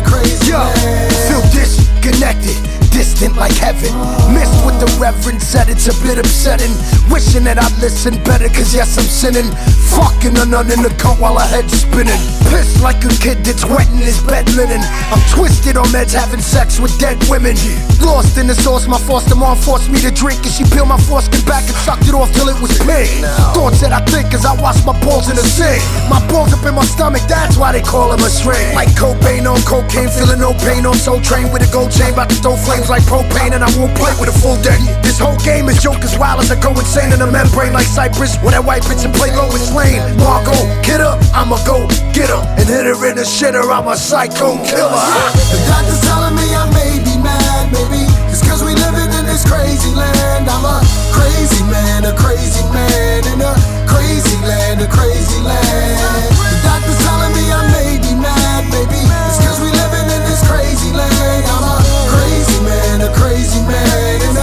a crazy man. Feel disconnected, distant like heaven. Missed what the reverend said, it's a bit upsetting. Wishing that I'd listen better, cause yes, I'm sinning. Fucking a nun in the coat while her head's spinning. Pissed like a kid that's wetting his bed linen. I'm twisted on meds, having sex with dead women. Lost in the sauce, my foster mom forced me to drink, and she peeled my foreskin back and sucked it off till it was pink. Thoughts that I think as I wash my balls in the sink. My balls up in my stomach, that's why they call him a string. Like cocaine on cocaine, feeling no pain on Soul Train with a gold chain, about to throw flames like propane, and I won't play with a full deck. This whole game is joke as wild as I go insane in the membrane like Cypress when that white bitch and play Lois Lane. Margo, get her, I'ma go get her and hit her in the shitter. I'm a psycho killer. The doctor's telling me I may be mad, maybe it's cause we living in this crazy land. I'm a crazy man in a crazy land, a crazy land. The doctor's telling me I may be mad, maybe it's cause we living in this crazy land. I'm a crazy man in a crazy land,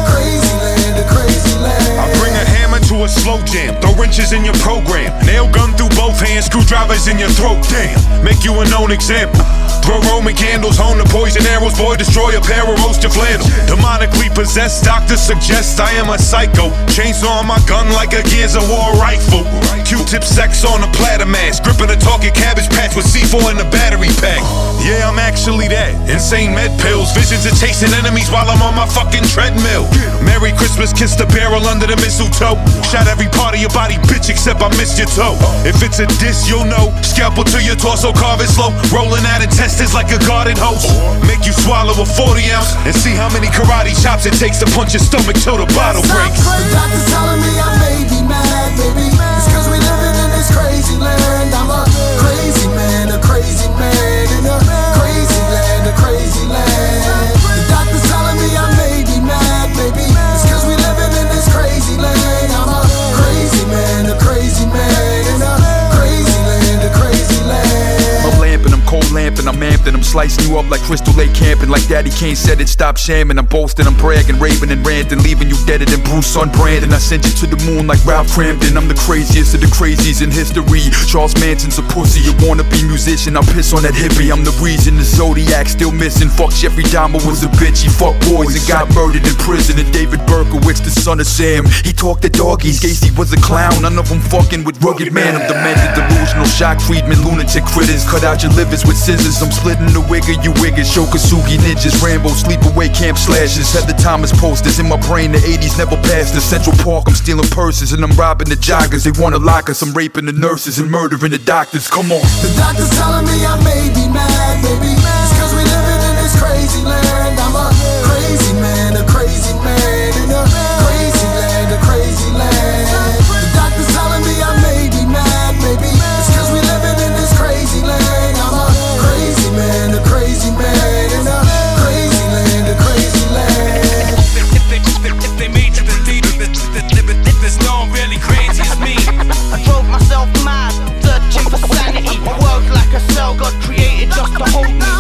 a crazy land. I bring a hammer to a slow jam, throw wrenches in your program, nail gun through both hands, screwdrivers in your throat, damn. Make you a known example. Throw Roman candles, hone the poison arrows, boy, destroy a pair of roast your flannel. Demonically possessed, doctors suggest I am a psycho. Chainsaw on my gun like a Gears of War rifle. Q-tip sex on a platter mask, gripping a talking cabbage patch with C4 in the battery pack. Yeah, I'm actually that. Insane med pills, visions of chasing enemies while I'm on my fucking treadmill. Merry Christmas, kiss the barrel under the mistletoe. Shot every part of your body, bitch, except I missed your toe. If it's a diss, you'll know. Scalpel to your torso, carve it slow. Rolling out intestines like a garden hose. Make you swallow a 40 ounce and see how many karate chops it takes to punch your stomach till the bottle breaks. The doctor's telling me I may be mad, baby. It's cause we living in this crazy land. I'm a crazy man, a crazy man in a crazy land, a crazy land. The doctor's telling me I may be mad, baby. It's cause we living in this crazy land. I'm a crazy man, a crazy man in a crazy land, a crazy land. I'm lamping, I'm cold lamping, I'm amped and I'm slicing you up like Crystal Lake camping. Like Daddy Kane said it, stop shamming. I'm boasting, I'm bragging, raving and ranting, leaving you deader than Bruce on Brandon. I sent you to the moon like Ralph Cramden. I'm the craziest of the crazies in history. Charles Manson's a pussy, a wannabe musician. I piss on that hippie. I'm the reason the Zodiac still missing. Fuck Jeffrey Dahmer was a bitch. He fucked boys and got murdered in prison. And David Berkowitz, the son of Sam, he talked to doggies. Gacy was a clown, none of them fucking with Rugged Man. I'm demented, delusional, shock treatment, lunatic critters. Cut out your livers with scissors. I'm splitting the wig of you wiggers. Shokasugi ninjas, Rambo, sleepaway camp slashes. Heather Thomas posters in my brain. The 80s never passed. In Central Park, I'm stealing purses and I'm robbing the joggers. They wanna lock us. I'm raping the nurses and murdering the doctors. Come on. The doctor's telling me I may be mad, baby. It's cause we living in this crazy land. I'm a crazy man, a crazy man in a crazy land, a crazy land. The doctor's telling me I may be mad, baby. It's cause we living in this crazy land. I'm a crazy man, a crazy man in a crazy land, a crazy land. If they made you believe there's no one really crazy as me. I drove myself mad, searching for sanity. A world like a cell got created just to hold me.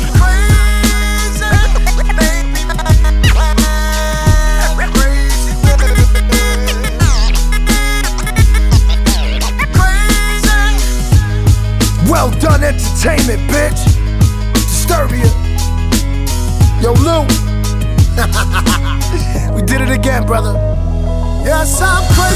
Well done entertainment, bitch. Disturbia. Yo, Lou. We did it again, brother. Yes, I'm crazy.